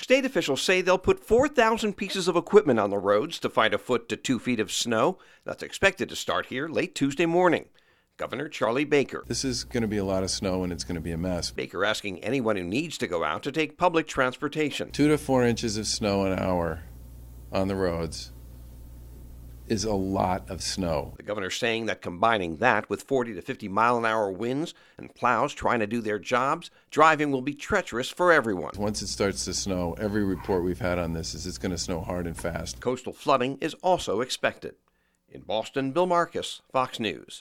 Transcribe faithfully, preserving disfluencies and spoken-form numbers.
State officials say they'll put four thousand pieces of equipment on the roads to fight a foot to two feet of snow. That's expected to start here late Tuesday morning. Governor Charlie Baker. This is going to be a lot of snow and it's going to be a mess. Baker asking anyone who needs to go out to take public transportation. Two to four inches of snow an hour on the roads is a lot of snow. The governor saying that combining that with forty to fifty mile an hour winds and plows trying to do their jobs, driving will be treacherous for everyone. Once it starts to snow, every report we've had on this is it's going to snow hard and fast. Coastal flooding is also expected. In Boston, Bill Marcus, Fox News.